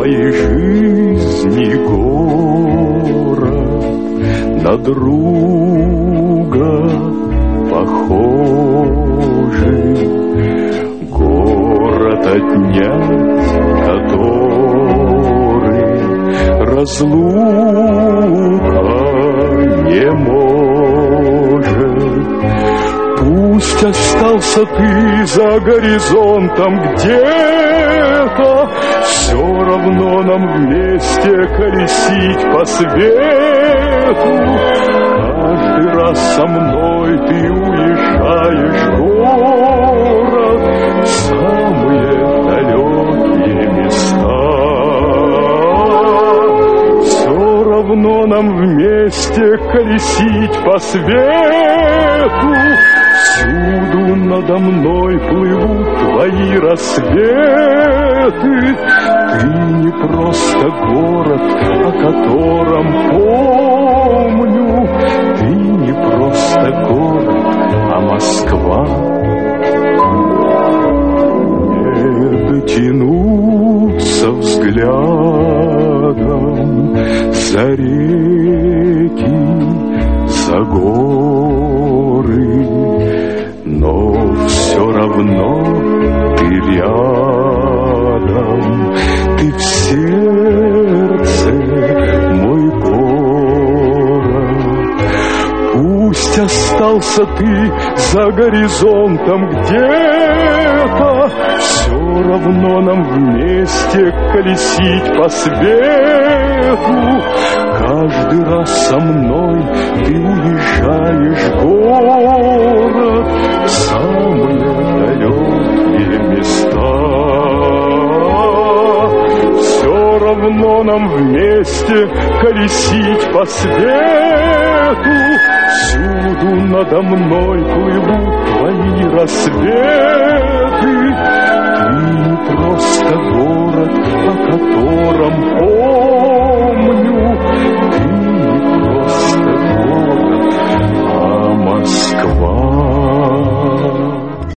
моей жизни город на друга похожий, город, отнять который разлука не может. Пусть остался ты за горизонтом где-то, все равно нам вместе колесить по свету. Каждый раз со мной ты уезжаешь в город, в самые далекие места. Все равно нам вместе колесить по свету. Всюду надо мной плывут твои рассветы. Ты не просто город, о котором помню. Ты не просто город, а Москва. Не дотянуться взглядом за реки, за горы, но все равно ты рядом, ты в сердце, мой город. Пусть остался ты за горизонтом где-то, все равно нам вместе колесить по свету. Каждый раз со мной ты уезжаешь в город, в самые далекие места. Все равно нам вместе колесить по свету. Всюду надо мной плывут твои рассветы. Ты не просто город,